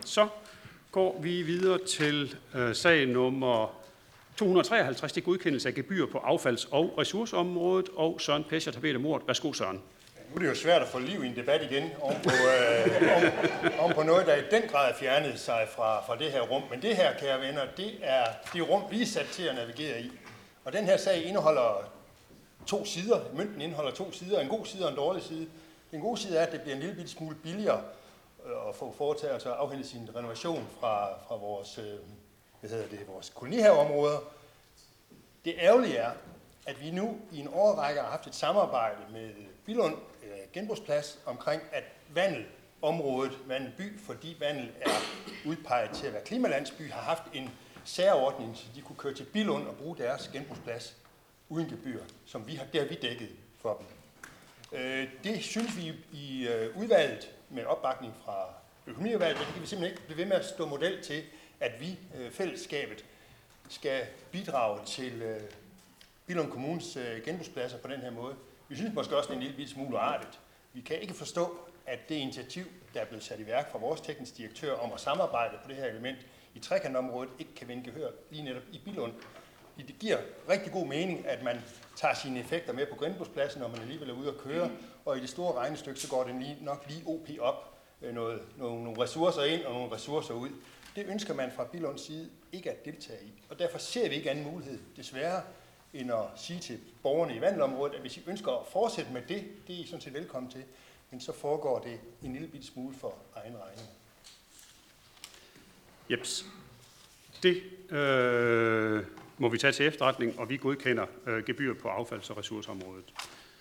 Så går vi videre til sag nummer 253, det er godkendelse af gebyr på affalds- og ressourceområdet, og Søren Pescher har bedt om ordet. Værsgo, Søren. Nu er det jo svært at få liv i en debat igen om på noget, der i den grad fjernede sig fra det her rum. Men det her, kære venner, det er det rum, vi er sat til at navigere i. Og den her sag indeholder 2 sider. Mønten indeholder 2 sider, en god side og en dårlig side. Den gode side er, at det bliver en lille smule billigere at få foretaget altså afhente sin renovation fra vores, vores kolonihaveområder. Det ærgerlige er, at vi nu i en årrække har haft et samarbejde med Billund Genbrugsplads omkring, at Vandelområdet, Vandel by, fordi Vandel er udpeget til at være klimalandsby, har haft en særordning, så de kunne køre til Billund og bruge deres genbrugsplads uden gebyr, som det har vi dækket for dem. Det synes vi i udvalget med opbakning fra økonomiudvalget, det kan vi simpelthen ikke blive ved med at stå model til, at vi, fællesskabet, skal bidrage til Billund Kommunes genbrugspladser på den her måde. Vi synes måske også, det er en lille smule artigt. Vi kan ikke forstå, at det initiativ, der er blevet sat i værk fra vores teknisk direktør om at samarbejde på det her element i trekantområdet, ikke kan vinde gehør lige netop i Billund. Det giver rigtig god mening, at man tager sine effekter med på genbrugspladsen, når man alligevel er ude at køre, og i det store regnestykke, så går det nok lige OP op, nogle ressourcer ind og nogle ressourcer ud. Det ønsker man fra Billunds side ikke at deltage i, og derfor ser vi ikke anden mulighed, desværre, end at sige til borgerne i Vandelområdet, at hvis I ønsker at fortsætte med det, det er I sådan set velkommen til, men så foregår det en lille bitte smule for egen regning. Jeps. Det må vi tage til efterretning, og vi godkender gebyr på affalds- og ressourceområdet.